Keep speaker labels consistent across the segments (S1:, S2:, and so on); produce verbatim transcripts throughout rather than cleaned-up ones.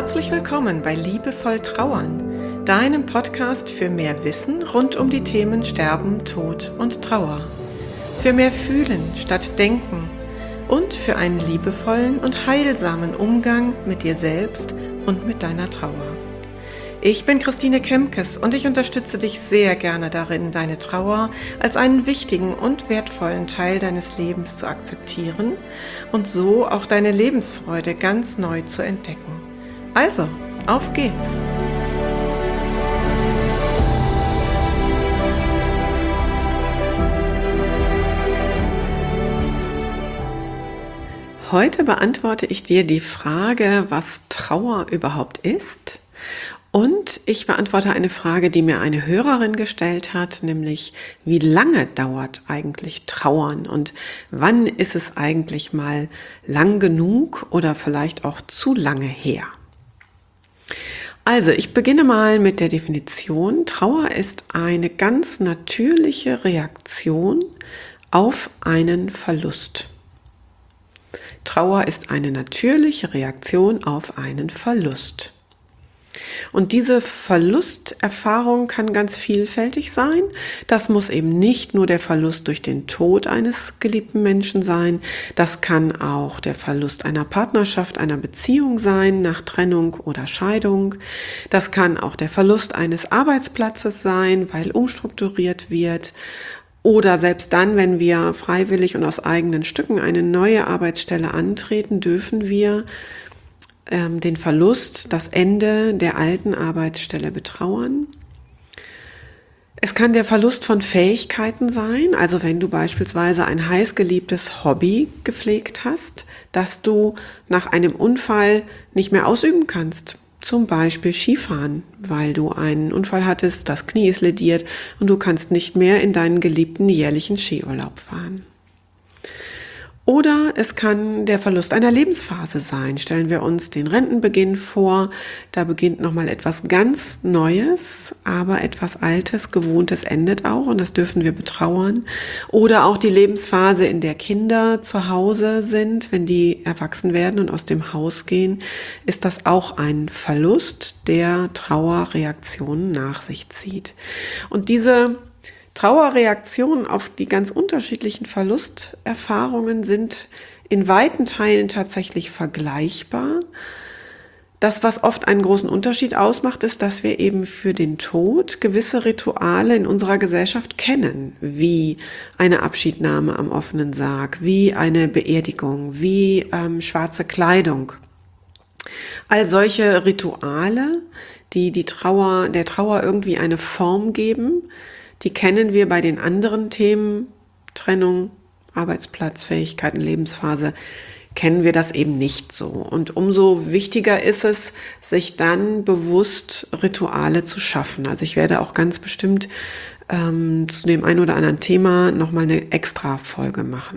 S1: Herzlich willkommen bei Liebevoll Trauern, deinem Podcast für mehr Wissen rund um die Themen Sterben, Tod und Trauer. Für mehr Fühlen statt Denken und für einen liebevollen und heilsamen Umgang mit dir selbst und mit deiner Trauer. Ich bin Christine Kemkes und ich unterstütze dich sehr gerne darin, deine Trauer als einen wichtigen und wertvollen Teil deines Lebens zu akzeptieren und so auch deine Lebensfreude ganz neu zu entdecken. Also, auf geht's! Heute beantworte ich dir die Frage, was Trauer überhaupt ist. Und ich beantworte eine Frage, die mir eine Hörerin gestellt hat, nämlich wie lange dauert eigentlich Trauern und wann ist es eigentlich mal lang genug oder vielleicht auch zu lange her? Also, ich beginne mal mit der Definition. Trauer ist eine ganz natürliche Reaktion auf einen Verlust. Trauer ist eine natürliche Reaktion auf einen Verlust. Und diese Verlusterfahrung kann ganz vielfältig sein. Das muss eben nicht nur der Verlust durch den Tod eines geliebten Menschen sein. Das kann auch der Verlust einer Partnerschaft, einer Beziehung sein, nach Trennung oder Scheidung. Das kann auch der Verlust eines Arbeitsplatzes sein, weil umstrukturiert wird. Oder selbst dann, wenn wir freiwillig und aus eigenen Stücken eine neue Arbeitsstelle antreten, dürfen wir den Verlust, das Ende der alten Arbeitsstelle betrauern. Es kann der Verlust von Fähigkeiten sein, also wenn du beispielsweise ein heißgeliebtes Hobby gepflegt hast, das du nach einem Unfall nicht mehr ausüben kannst. Zum Beispiel Skifahren, weil du einen Unfall hattest, das Knie ist lediert und du kannst nicht mehr in deinen geliebten jährlichen Skiurlaub fahren. Oder es kann der Verlust einer Lebensphase sein. Stellen wir uns den Rentenbeginn vor, da beginnt nochmal etwas ganz Neues, aber etwas Altes, Gewohntes endet auch und das dürfen wir betrauern. Oder auch die Lebensphase, in der Kinder zu Hause sind, wenn die erwachsen werden und aus dem Haus gehen, ist das auch ein Verlust, der Trauerreaktionen nach sich zieht. Und diese Trauerreaktionen auf die ganz unterschiedlichen Verlusterfahrungen sind in weiten Teilen tatsächlich vergleichbar. Das, was oft einen großen Unterschied ausmacht, ist, dass wir eben für den Tod gewisse Rituale in unserer Gesellschaft kennen, wie eine Abschiednahme am offenen Sarg, wie eine Beerdigung, wie ähm, schwarze Kleidung. All solche Rituale, die, die Trauer, der Trauer irgendwie eine Form geben, die kennen wir bei den anderen Themen, Trennung, Arbeitsplatz, Fähigkeiten, Lebensphase, kennen wir das eben nicht so. Und umso wichtiger ist es, sich dann bewusst Rituale zu schaffen. Also ich werde auch ganz bestimmt ähm, zu dem ein oder anderen Thema nochmal eine extra Folge machen.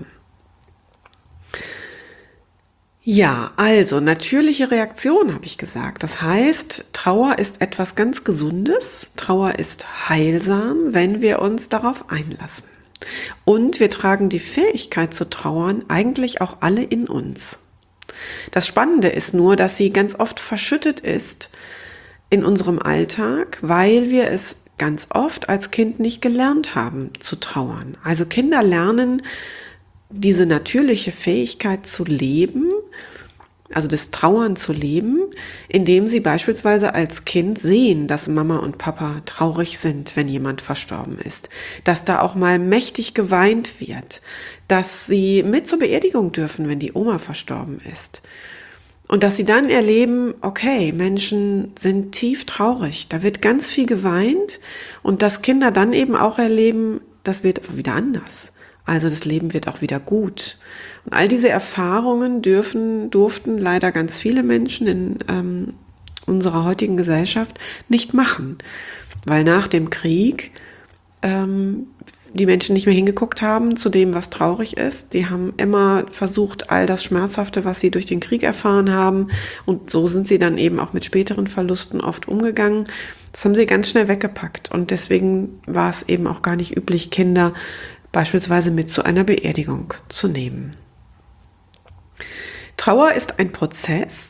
S1: Ja, also natürliche Reaktion habe ich gesagt. Das heißt, Trauer ist etwas ganz Gesundes. Trauer ist heilsam, wenn wir uns darauf einlassen. Und wir tragen die Fähigkeit zu trauern eigentlich auch alle in uns. Das Spannende ist nur, dass sie ganz oft verschüttet ist in unserem Alltag, weil wir es ganz oft als Kind nicht gelernt haben zu trauern. Also Kinder lernen diese natürliche Fähigkeit zu leben, also das Trauern zu leben, indem sie beispielsweise als Kind sehen, dass Mama und Papa traurig sind, wenn jemand verstorben ist, dass da auch mal mächtig geweint wird, dass sie mit zur Beerdigung dürfen, wenn die Oma verstorben ist. Und dass sie dann erleben, okay, Menschen sind tief traurig, da wird ganz viel geweint und dass Kinder dann eben auch erleben, das wird wieder anders. Also das Leben wird auch wieder gut. Und all diese Erfahrungen dürfen, durften leider ganz viele Menschen in ähm, unserer heutigen Gesellschaft nicht machen. Weil nach dem Krieg ähm, die Menschen nicht mehr hingeguckt haben zu dem, was traurig ist. Die haben immer versucht, all das Schmerzhafte, was sie durch den Krieg erfahren haben. Und so sind sie dann eben auch mit späteren Verlusten oft umgegangen. Das haben sie ganz schnell weggepackt. Und deswegen war es eben auch gar nicht üblich, Kinder beispielsweise mit zu einer Beerdigung zu nehmen. Trauer ist ein Prozess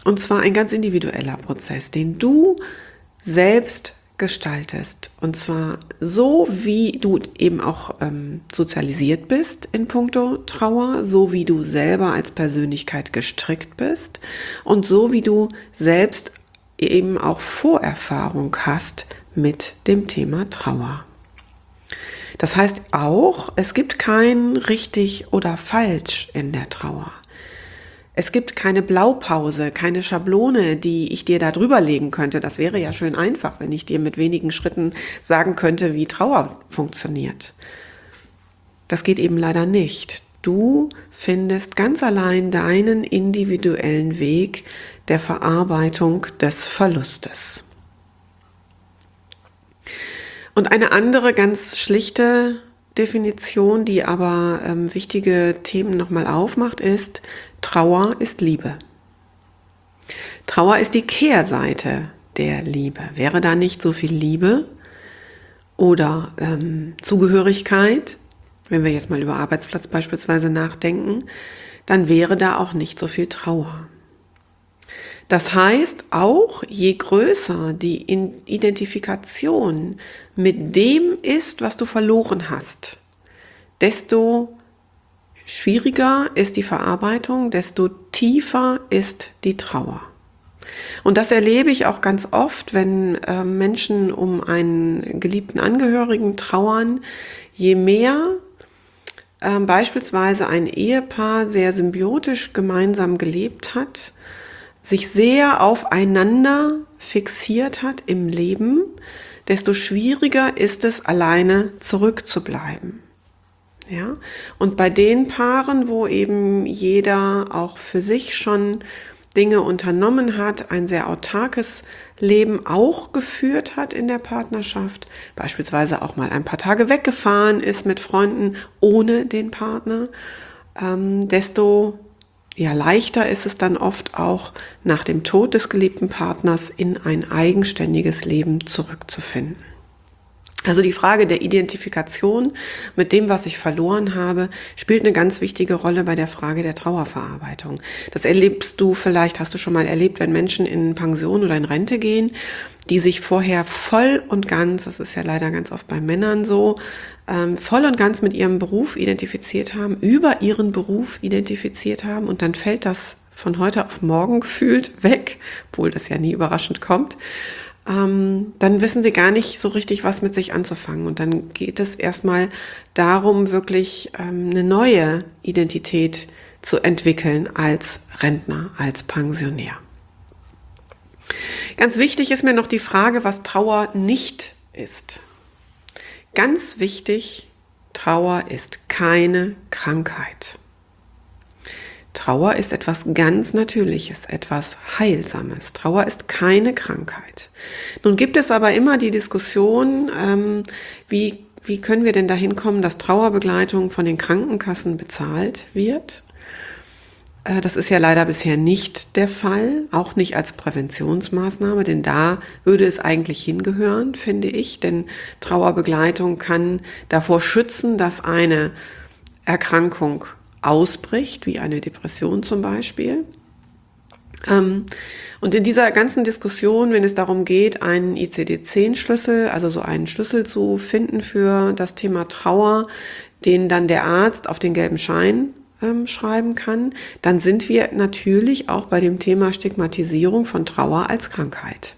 S1: Und zwar ein ganz individueller Prozess, den du selbst gestaltest. Und zwar so, wie du eben auch ähm, sozialisiert bist in puncto Trauer, so wie du selber als Persönlichkeit gestrickt bist und so wie du selbst eben auch Vorerfahrung hast mit dem Thema Trauer. Das heißt auch, es gibt kein richtig oder falsch in der Trauer. Es gibt keine Blaupause, keine Schablone, die ich dir da drüber legen könnte. Das wäre ja schön einfach, wenn ich dir mit wenigen Schritten sagen könnte, wie Trauer funktioniert. Das geht eben leider nicht. Du findest ganz allein deinen individuellen Weg der Verarbeitung des Verlustes. Und eine andere ganz schlichte Definition, die aber ähm, wichtige Themen nochmal aufmacht, ist: Trauer ist Liebe. Trauer ist die Kehrseite der Liebe. Wäre da nicht so viel Liebe oder ähm, Zugehörigkeit, wenn wir jetzt mal über Arbeitsplatz beispielsweise nachdenken, dann wäre da auch nicht so viel Trauer. Das heißt auch, je größer die Identifikation mit dem ist, was du verloren hast, desto schwieriger ist die Verarbeitung, desto tiefer ist die Trauer. Und das erlebe ich auch ganz oft, wenn äh, Menschen um einen geliebten Angehörigen trauern. Je mehr äh, beispielsweise ein Ehepaar sehr symbiotisch gemeinsam gelebt hat, sich sehr aufeinander fixiert hat im Leben, desto schwieriger ist es, alleine zurückzubleiben. Ja? Und bei den Paaren, wo eben jeder auch für sich schon Dinge unternommen hat, ein sehr autarkes Leben auch geführt hat in der Partnerschaft, beispielsweise auch mal ein paar Tage weggefahren ist mit Freunden ohne den Partner, ähm, desto ja, leichter ist es dann oft auch, nach dem Tod des geliebten Partners in ein eigenständiges Leben zurückzufinden. Also die Frage der Identifikation mit dem, was ich verloren habe, spielt eine ganz wichtige Rolle bei der Frage der Trauerverarbeitung. Das erlebst du vielleicht, hast du schon mal erlebt, wenn Menschen in Pension oder in Rente gehen, die sich vorher voll und ganz, das ist ja leider ganz oft bei Männern so, ähm, voll und ganz mit ihrem Beruf identifiziert haben, über ihren Beruf identifiziert haben und dann fällt das von heute auf morgen gefühlt weg, obwohl das ja nie überraschend kommt. Ähm, dann wissen sie gar nicht so richtig, was mit sich anzufangen. Und dann geht es erstmal darum, wirklich ähm, eine neue Identität zu entwickeln als Rentner, als Pensionär. Ganz wichtig ist mir noch die Frage, was Trauer nicht ist. Ganz wichtig, Trauer ist keine Krankheit. Trauer ist etwas ganz Natürliches, etwas Heilsames. Trauer ist keine Krankheit. Nun gibt es aber immer die Diskussion, ähm, wie, wie können wir denn dahin kommen, dass Trauerbegleitung von den Krankenkassen bezahlt wird? Äh, das ist ja leider bisher nicht der Fall, auch nicht als Präventionsmaßnahme, denn da würde es eigentlich hingehören, finde ich, denn Trauerbegleitung kann davor schützen, dass eine Erkrankung ausbricht, wie eine Depression zum Beispiel. Und in dieser ganzen Diskussion, wenn es darum geht, einen I C D zehn Schlüssel, also so einen Schlüssel zu finden für das Thema Trauer, den dann der Arzt auf den gelben Schein ähm, schreiben kann, dann sind wir natürlich auch bei dem Thema Stigmatisierung von Trauer als Krankheit.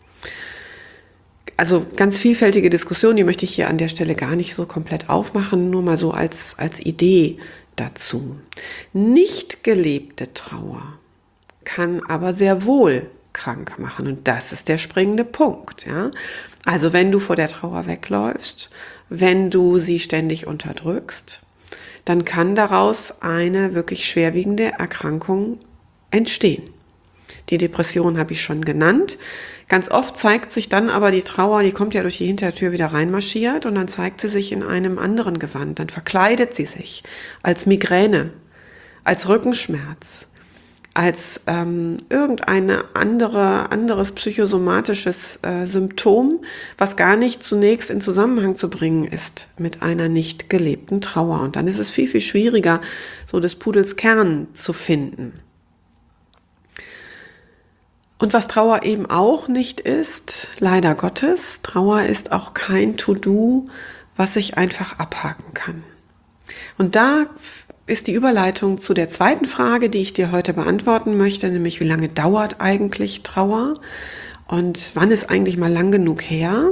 S1: Also ganz vielfältige Diskussion, die möchte ich hier an der Stelle gar nicht so komplett aufmachen, nur mal so als, als Idee dazu. Nicht gelebte Trauer kann aber sehr wohl krank machen und das ist der springende Punkt. Ja? Also wenn du vor der Trauer wegläufst, wenn du sie ständig unterdrückst, dann kann daraus eine wirklich schwerwiegende Erkrankung entstehen. Die Depression habe ich schon genannt. Ganz oft zeigt sich dann aber die Trauer, die kommt ja durch die Hintertür wieder reinmarschiert und dann zeigt sie sich in einem anderen Gewand. Dann verkleidet sie sich als Migräne, als Rückenschmerz, als ähm, irgendeine andere, anderes psychosomatisches äh, Symptom, was gar nicht zunächst in Zusammenhang zu bringen ist mit einer nicht gelebten Trauer. Und dann ist es viel, viel schwieriger, so des Pudels Kern zu finden. Und was Trauer eben auch nicht ist, leider Gottes, Trauer ist auch kein To-Do, was ich einfach abhaken kann. Und da ist die Überleitung zu der zweiten Frage, die ich dir heute beantworten möchte, nämlich wie lange dauert eigentlich Trauer und wann ist eigentlich mal lang genug her?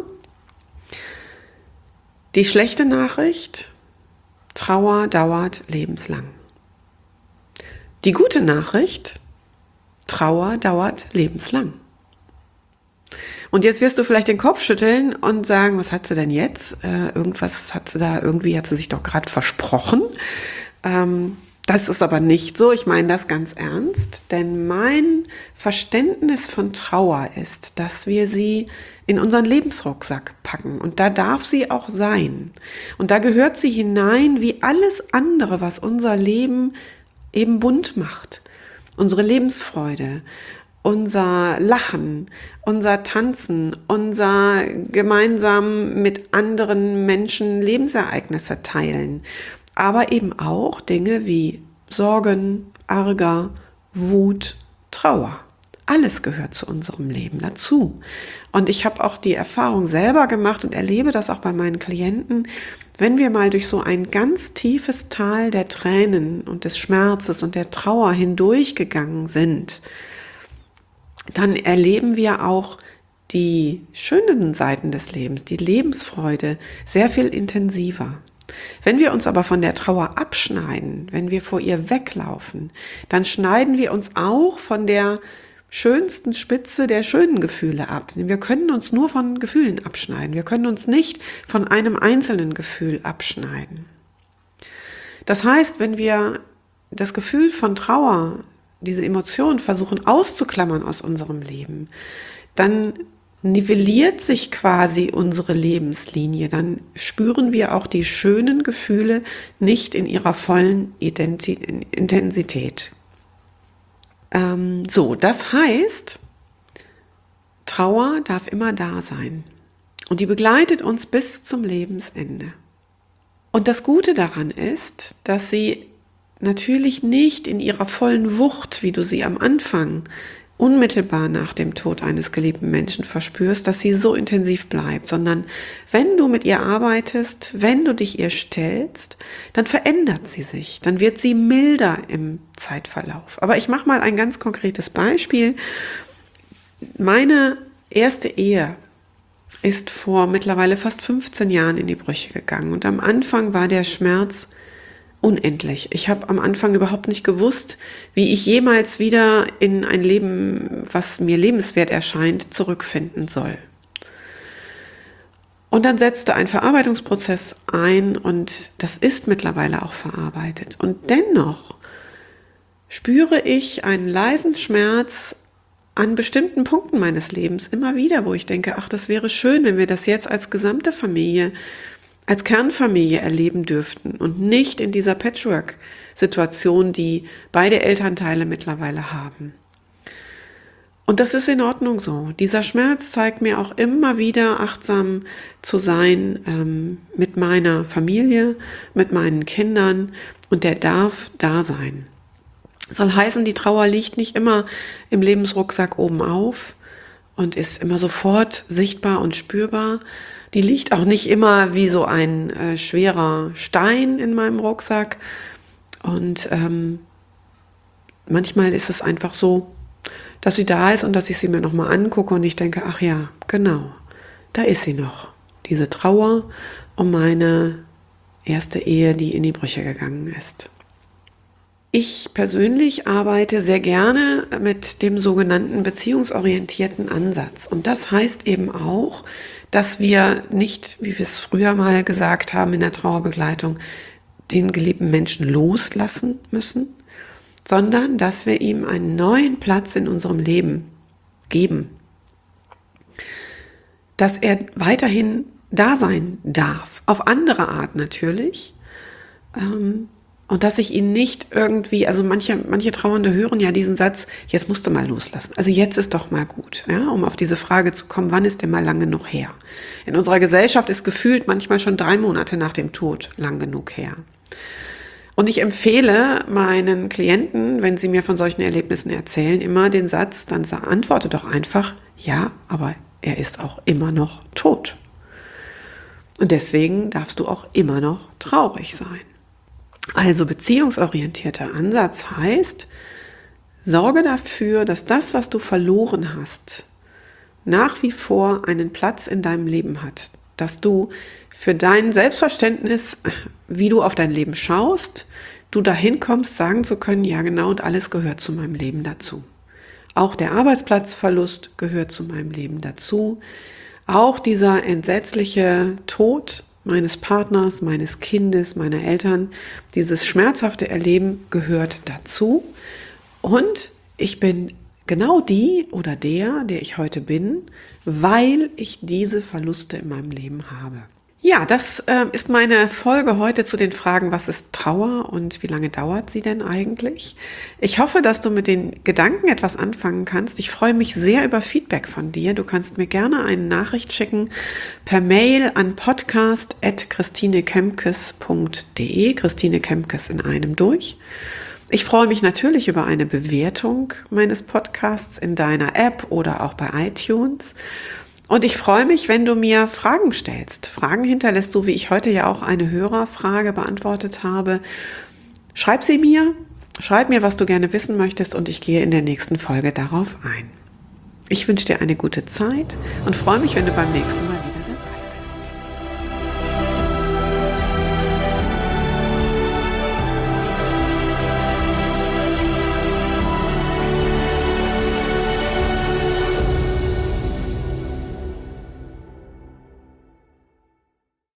S1: Die schlechte Nachricht, Trauer dauert lebenslang. Die gute Nachricht, Trauer dauert lebenslang. Und jetzt wirst du vielleicht den Kopf schütteln und sagen, was hat sie denn jetzt? Äh, irgendwas hat sie da, irgendwie hat sie sich doch gerade versprochen. Ähm, das ist aber nicht so. Ich meine das ganz ernst, denn mein Verständnis von Trauer ist, dass wir sie in unseren Lebensrucksack packen. Und da darf sie auch sein. Und da gehört sie hinein wie alles andere, was unser Leben eben bunt macht. Unsere Lebensfreude, unser Lachen, unser Tanzen, unser gemeinsam mit anderen Menschen Lebensereignisse teilen, aber eben auch Dinge wie Sorgen, Ärger, Wut, Trauer. Alles gehört zu unserem Leben dazu. Und ich habe auch die Erfahrung selber gemacht und erlebe das auch bei meinen Klienten, wenn wir mal durch so ein ganz tiefes Tal der Tränen und des Schmerzes und der Trauer hindurchgegangen sind, dann erleben wir auch die schönen Seiten des Lebens, die Lebensfreude sehr viel intensiver. Wenn wir uns aber von der Trauer abschneiden, wenn wir vor ihr weglaufen, dann schneiden wir uns auch von der schönsten Spitze der schönen Gefühle ab. Wir können uns nur von Gefühlen abschneiden. Wir können uns nicht von einem einzelnen Gefühl abschneiden. Das heißt, wenn wir das Gefühl von Trauer, diese Emotion versuchen auszuklammern aus unserem Leben, dann nivelliert sich quasi unsere Lebenslinie. Dann spüren wir auch die schönen Gefühle nicht in ihrer vollen Identi- Intensität. Ähm, so, das heißt, Trauer darf immer da sein. Und die begleitet uns bis zum Lebensende. Und das Gute daran ist, dass sie natürlich nicht in ihrer vollen Wucht, wie du sie am Anfang unmittelbar nach dem Tod eines geliebten Menschen verspürst, dass sie so intensiv bleibt, sondern wenn du mit ihr arbeitest, wenn du dich ihr stellst, dann verändert sie sich, dann wird sie milder im Zeitverlauf. Aber ich mache mal ein ganz konkretes Beispiel. Meine erste Ehe ist vor mittlerweile fast fünfzehn Jahren in die Brüche gegangen und am Anfang war der Schmerz unendlich. Ich habe am Anfang überhaupt nicht gewusst, wie ich jemals wieder in ein Leben, was mir lebenswert erscheint, zurückfinden soll. Und dann setzte ein Verarbeitungsprozess ein und das ist mittlerweile auch verarbeitet. Und dennoch spüre ich einen leisen Schmerz an bestimmten Punkten meines Lebens immer wieder, wo ich denke, ach, das wäre schön, wenn wir das jetzt als gesamte Familie als Kernfamilie erleben dürften und nicht in dieser Patchwork-Situation, die beide Elternteile mittlerweile haben. Und das ist in Ordnung so. Dieser Schmerz zeigt mir auch immer wieder, achtsam zu sein ähm, mit meiner Familie, mit meinen Kindern und der darf da sein. Soll heißen, die Trauer liegt nicht immer im Lebensrucksack oben auf und ist immer sofort sichtbar und spürbar. Die liegt auch nicht immer wie so ein äh, schwerer Stein in meinem Rucksack. Und ähm, manchmal ist es einfach so, dass sie da ist und dass ich sie mir nochmal angucke und ich denke, ach ja, genau, da ist sie noch. Diese Trauer um meine erste Ehe, die in die Brüche gegangen ist. Ich persönlich arbeite sehr gerne mit dem sogenannten beziehungsorientierten Ansatz. Und das heißt eben auch, dass wir nicht, wie wir es früher mal gesagt haben in der Trauerbegleitung, den geliebten Menschen loslassen müssen, sondern dass wir ihm einen neuen Platz in unserem Leben geben. Dass er weiterhin da sein darf, auf andere Art natürlich. Ähm, Und dass ich ihn nicht irgendwie, also manche, manche Trauernde hören ja diesen Satz, jetzt musst du mal loslassen. Also jetzt ist doch mal gut, ja, um auf diese Frage zu kommen, wann ist denn mal lang genug her? In unserer Gesellschaft ist gefühlt manchmal schon drei Monate nach dem Tod lang genug her. Und ich empfehle meinen Klienten, wenn sie mir von solchen Erlebnissen erzählen, immer den Satz, dann antworte doch einfach, ja, aber er ist auch immer noch tot. Und deswegen darfst du auch immer noch traurig sein. Also beziehungsorientierter Ansatz heißt, sorge dafür, dass das, was du verloren hast, nach wie vor einen Platz in deinem Leben hat. Dass du für dein Selbstverständnis, wie du auf dein Leben schaust, du dahin kommst, sagen zu können, ja genau, und alles gehört zu meinem Leben dazu. Auch der Arbeitsplatzverlust gehört zu meinem Leben dazu. Auch dieser entsetzliche Tod meines Partners, meines Kindes, meiner Eltern, dieses schmerzhafte Erleben gehört dazu. Und ich bin genau die oder der, der ich heute bin, weil ich diese Verluste in meinem Leben habe. Ja, das äh, ist meine Folge heute zu den Fragen, was ist Trauer und wie lange dauert sie denn eigentlich? Ich hoffe, dass du mit den Gedanken etwas anfangen kannst. Ich freue mich sehr über Feedback von dir. Du kannst mir gerne eine Nachricht schicken per Mail an podcast at christinekemkes punkt de, Christine Kemkes in einem durch. Ich freue mich natürlich über eine Bewertung meines Podcasts in deiner App oder auch bei iTunes. Und ich freue mich, wenn du mir Fragen stellst. Fragen hinterlässt, so wie ich heute ja auch eine Hörerfrage beantwortet habe. Schreib sie mir, schreib mir, was du gerne wissen möchtest und ich gehe in der nächsten Folge darauf ein. Ich wünsche dir eine gute Zeit und freue mich, wenn du beim nächsten Mal wieder